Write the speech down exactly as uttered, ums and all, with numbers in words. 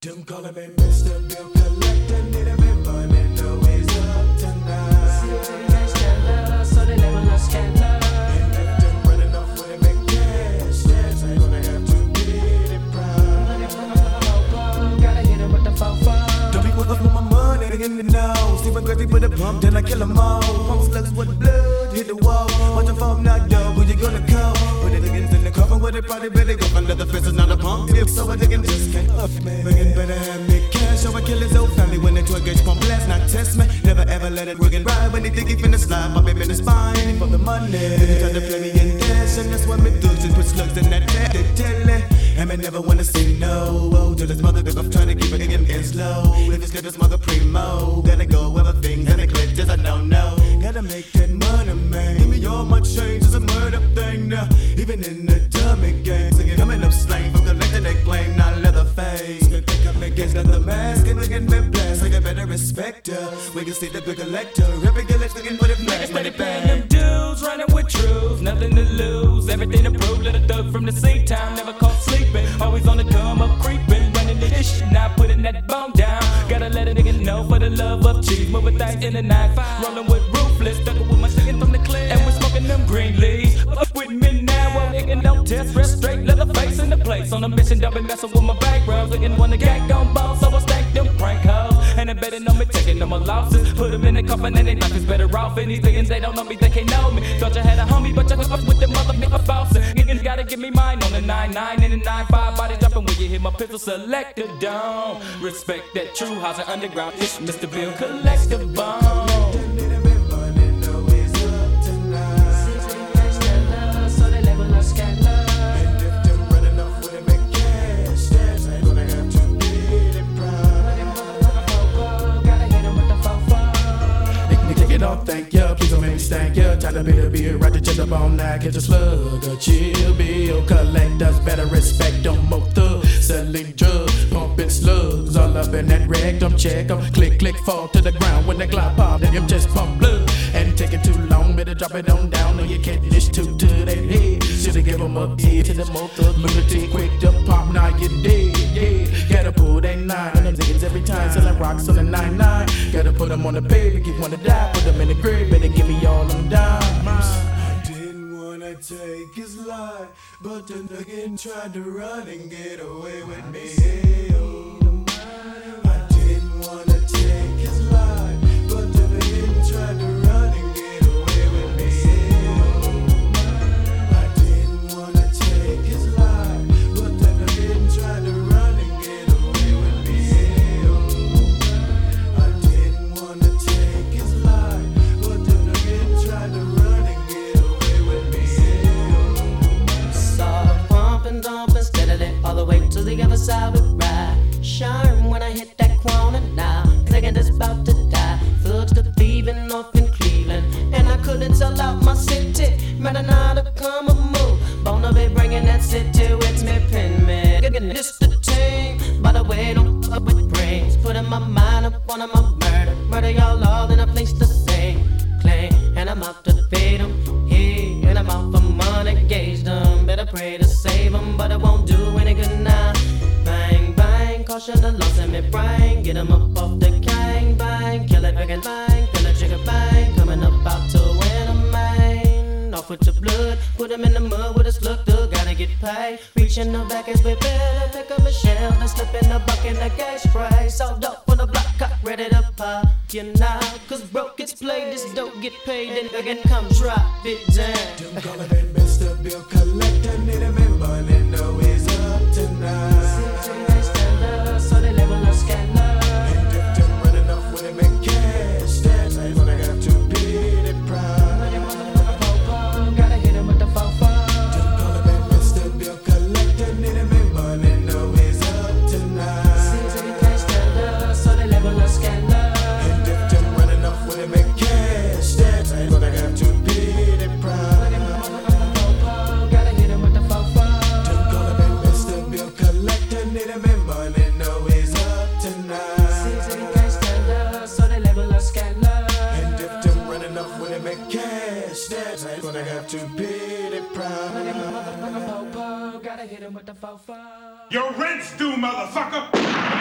Don't call me Mister Bill Collector, need a member, and know he's up tonight. See guys jealous, so they label us scandalous. And if them running off with him and cash, that's ain't gonna have to be the prime. Gotta hit him with the fofo. Don't be quick up with my money, they in the nose. See my crazy with a pump, then I kill them all. Pump slugs with blood, hit the wall. Watch the phone knock down, who you gonna call? Put the niggas in the coffin where they probably better go under the fence, it's not a pump. If so, a nigga just can't up me. Nigga better have me cash, so I kill his whole family when they twig gauge pump blast, not test me. Never ever let it rig and ride when they think he finna slide. My baby in the spine for the money. Then he try to play me in cash, and that's what me do. Just put slugs in that tag, they tell it. And me never wanna say no. Oh, to this mother, cause I'm trying to keep it in and slow. If it's good, this mother primo. Gotta go over things and the glitches I don't know. Gotta make that money, man. Give me all my change, it's a murder thing now. Even in the dummy game, singing, coming up slang from the legend they claim, not leather face. They think I'm against leather mask, and we can be blessed. Like I better respect her. We can see the big collector, every collector looking for the flash, money Paying them back. dudes, running with truth, nothing to lose, everything to prove. Little thug from the sea town, never caught sleeping, always on the come up creeping, running to this shit, now putting that bone down. Gotta let a nigga know for the love of cheese, moving thighs in the nine five, rolling with ruthless, ducking with my chicken from the clip, and we're smoking them green leaves. Up with me now, well nigga don't test, rest straight, leather face in the place, on a mission, don't be messing with my back rubs, looking wanna get gon' ball, so I stack them prank hoes, and they betting on me taking no more losses, put them in the coffin and they life is better off, and these niggas they don't know me, they can't know me, thought you had a homie, but you hook up with the motherfucker bossin', niggas gotta give me mine on the nine nine and the nine five, body jumping when you hit my pistol selector down, respect that true house and underground, it's Mister Bill Collector Bone. Need a member, and know he's up tonight. So they label us scandalous. And if them running off with him and cash, that's ain't gonna have to be the prime. Gotta hit him with the fofo. Nick, nick, take it off, thank ya. Please don't make me stank ya. Time to be the beer, right to check up on that. Catch a slug, a chill bill. Collectors better respect them more thugs. Selling drugs, pumping slugs. All up in that rectum, check 'em. Click, click, fall to the ground when the glide pop. Them just pump blood. And take it too long, better drop it on down. Or you can't dish two to that head. Shoulda give 'em up here to the more thug lunatic. Quick to pop, now you dead. Yeah, gotta pull that nine on them niggas every time. Selling rocks on the nine nine. Gotta put 'em on the pavement, if you wanna die. Put 'em in the grave, better give me all them dimes. I didn't wanna take his life, but the nigga tried to run and get away with me. I didn't wanna take his life, but the nigga tried to run and get away with me. I didn't wanna take his life, but the nigga tried to run and get away with me. I didn't wanna take his life, but the nigga tried to run and get away with me. Start pumping, dumping steadily all the way to the other side we ride. Sharp when I hit that corner now, thinking it's about to die. Thugs to thieving off in Cleveland, and I couldn't sell out my city. Better not to come a move. Bona be bringing that city with me, pin me. Getting this the team. By the way, don't fuck with brains. Putting my mind up on my murder. Murder y'all all in a place to say. Claim, and I'm out to pay them. Hey, and I'm out for money, gauge them. Better pray to save them, but it won't do any good now. Bang, bang, caution the loss in me brain. Get them up off the gang, bang. Kill it, bang, bang, kill it, trigger, bang. Coming up out to win a man. Off with your blood, put them in the mud with a slug thug, gotta get paid. Reach in the back as we better pick up a shell. Then slip in the bucket, the gas spray. Sold up on the block, cut ready to pop. You know, cause broke gets played, this dope get paid, and again come drop it down. Don't call him Mister Bill Collector, need a member, and know he's up tonight. So they label us scandalous. And if them running off with him and cash, that's ain't gonna have to be the prime. Gotta hit him with the fofo. Don't call him Mister Bill Collector, need a member, and know he's up tonight. So they label us scandalous. And if them running off with him and cash, that's ain't gonna have to be the prime. Gotta hit him with the fofo. Don't call him Mister Bill Collector, need a member, and know he's up tonight. So they label us scandalous. And if them running off with him and cash, that's ain't gonna have to be the prime. Gotta hit him with the fofo. Your rent's due, motherfucker!